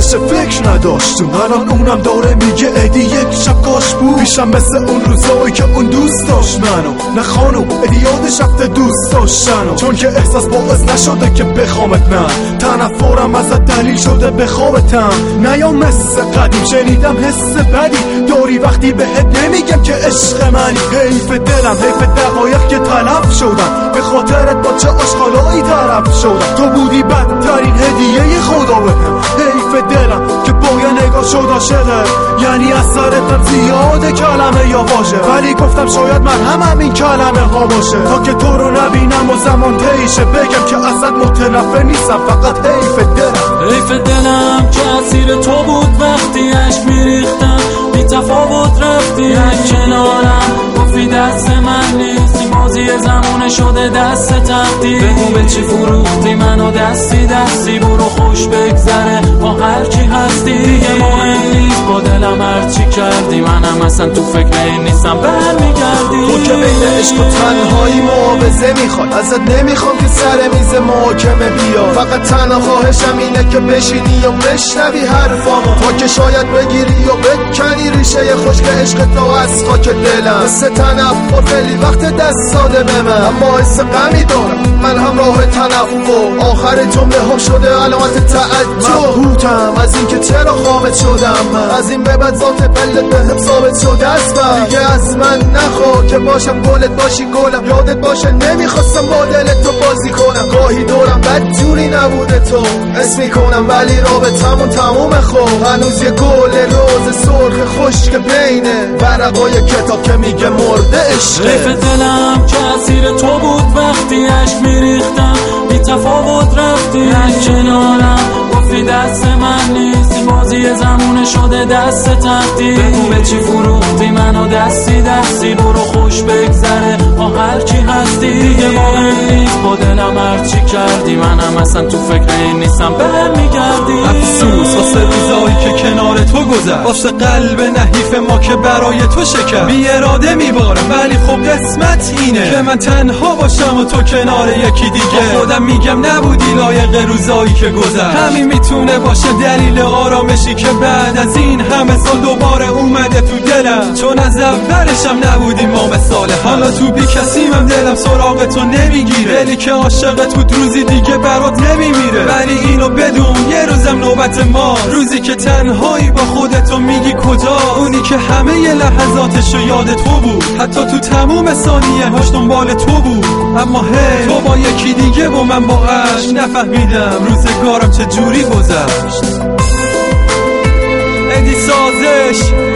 بشه فکر نداشت الان اونم داره میگه ادی یک شب کاش بود پیشم مثل اون روزایی که اون دوست داشت منو. نه خانم ادی یادش رفته دوست داشتنو، چون که احساس باعث نشده که بخوامت، نه تنفرم ازت دلیل شده بخوابتم. نه یا مثل قدیم شنیدم حس بدی داری وقتی بهت نمیگم که عشق منی. حیف دلم، حیف دقایق که تلف شدم به خاطرت با چه آشغالایی طرف شدم. تو بودی بدترین هدیه خدا بهم. حیف دلم که با یه نگاه شد عاشقه، یعنی اثرتم زیاده کلمه یا واژه، ولی گفتم شاید من هم این کلمه ها باشه تا که تو رو نبینم و زمان تیشه بگم که ازت متنفر نیستم، فقط حیف دلم. حیف دلم که اسیر تو بود وقتی عشق میریختم، بی تفاوت رفتی یک کنارم، گفتی دست من نیستی، بازی زمونه شده دست تقدیر. بگو به چی فروختی منو دستی دستی، برو خوش بگذره با هر کی هستی، دیگه مهم نیست با دلم هرچی کردی، منم اصلا تو فکر این نیستم برمیگردی. تو که بین عشق و تنهایی معاوضه میخواد، ازت نمیخوام که سر میز محاکمه بیا، فقط تنها خواهشم اینه که بشینی و بشنوی حرفامو، تا که شاید بگیری و بکنی ریشه خشک عشق تو از خاک دلم. مثل تنفر خیلی وقت دست داده به من، اما حس غمی دارم من هم راه تنفر، آخر جمله هم شده علامت تعجب. مبهوتم از این که چرا خامت شدم من، از این به بعد ذات پلت بهم ثابت شده است، دیگه از من نخوا که باشم گلت باشی گلم، یادت باشه نمیخواستم با دلت تو بازی کنم، گاهی دورم بد جوری نبوده تو اسم میکنم، ولی رابطمون تموم خوب، هنوز یه گل روز سرخ خشک بینه ورقای کتاب که میگه مرده عشق. حیف دلم که اسیر تو بود وقتی عشق میریختم، بی تفاوت رفتی یک کنارم، گفتی دست من نیستی، بازی زمونه شده دست تقدیر. بگو به چی فروختی منو دستی دستی، برو خوش بگذره با هر کی هستی، دیگه مهم نیست با دلم هرچی کردی، منم اصلا تو فکر این نیستم برمیگردی. افسوس واسه روزایی که کنار تو گذشت، واسه قلب نحیف ما که برای تو شکست، بی اراده میبارم ولی خب قسمت اینه که من تنها باشم و تو کنار یکی دیگه. خودم میگم نبودی لایق روزایی که گذشت، همین میتونه باشه دلیل آرامشی که بعد از این همه سال دوباره اومده تو دلم، چون از اولشم نبودیم ما مثال. حالا تو بی کسیمم دلم سراغ تو نمیگیره، دلی که عاشقت بود روزی دیگه برات نمیمیره، ولی اینو بدون یه روزم نوبت ما، روزی که تنهایی با خودتو میگی کجا، اونی که همه ی لحظاتشو یاد تو بود، حتی تو تموم ثانیه هاش دنبال تو بود، اما هی تو با یکی دیگه و من با عشق نفهمیدم روزگارم چه جوری گذشت. ادی سازش